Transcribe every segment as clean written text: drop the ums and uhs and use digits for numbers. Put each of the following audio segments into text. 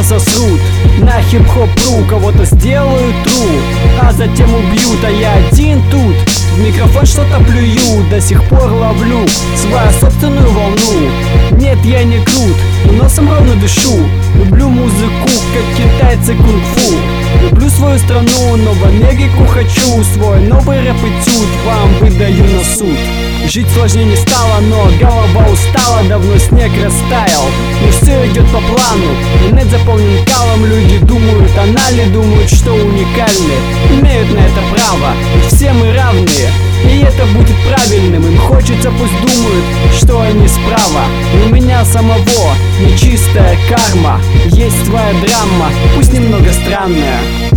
засрут. На хип-хоп.ру кого-то сделают тру, а затем убьют, а я один тут в микрофон что-то плюю. До сих пор ловлю свою собственную волну. Нет, я не крут, но носом ровно дышу. Люблю музыку, как китайцы кунг-фу. Люблю свою страну, но в Америку хочу. Свой новый рэп-этюд вам выдаю на суд. Жить сложнее не стало, но голова устала. Давно снег растаял, но все идет по плану. Интернет заполнен калом, люди думают, анали думают, что уникальны. Имеют на это право, ведь все мы равные, и это будет правильным. Им хочется, пусть думают, что они справа. Но у меня самого нечистая карма. Есть своя драма, пусть немного странная.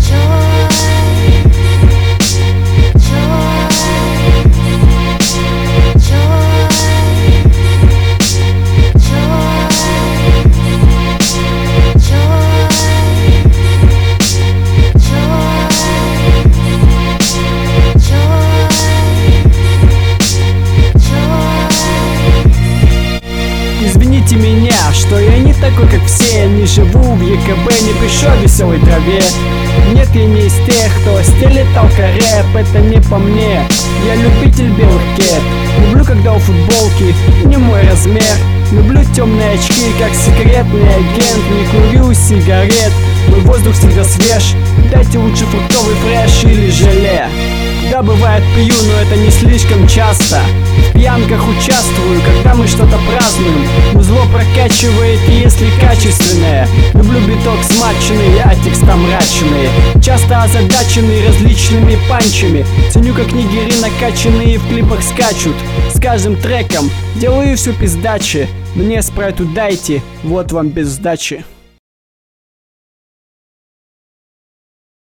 Извините меня, что я не такой, как все. Не живу в ЕКБ, не пишу о веселой траве. Нет, я не из тех, кто стелит алкорэп. Это не по мне, я любитель белых кет. Люблю, когда у футболки не мой размер. Люблю темные очки, как секретный агент. Не курю сигарет, мой воздух всегда свеж. Дайте лучше фруктовый фреш или желе. Да, бывает пью, но это не слишком часто. В пьянках участвую, когда мы что-то празднуем. Музло прокачивает, если качественное. Люблю биток смаченный, а текста мрачные. Часто озадаченный различными панчами. Ценю, как нигери накачанные в клипах скачут. С каждым треком делаю всю пиздачи. Мне спрайту дайте, вот вам без сдачи.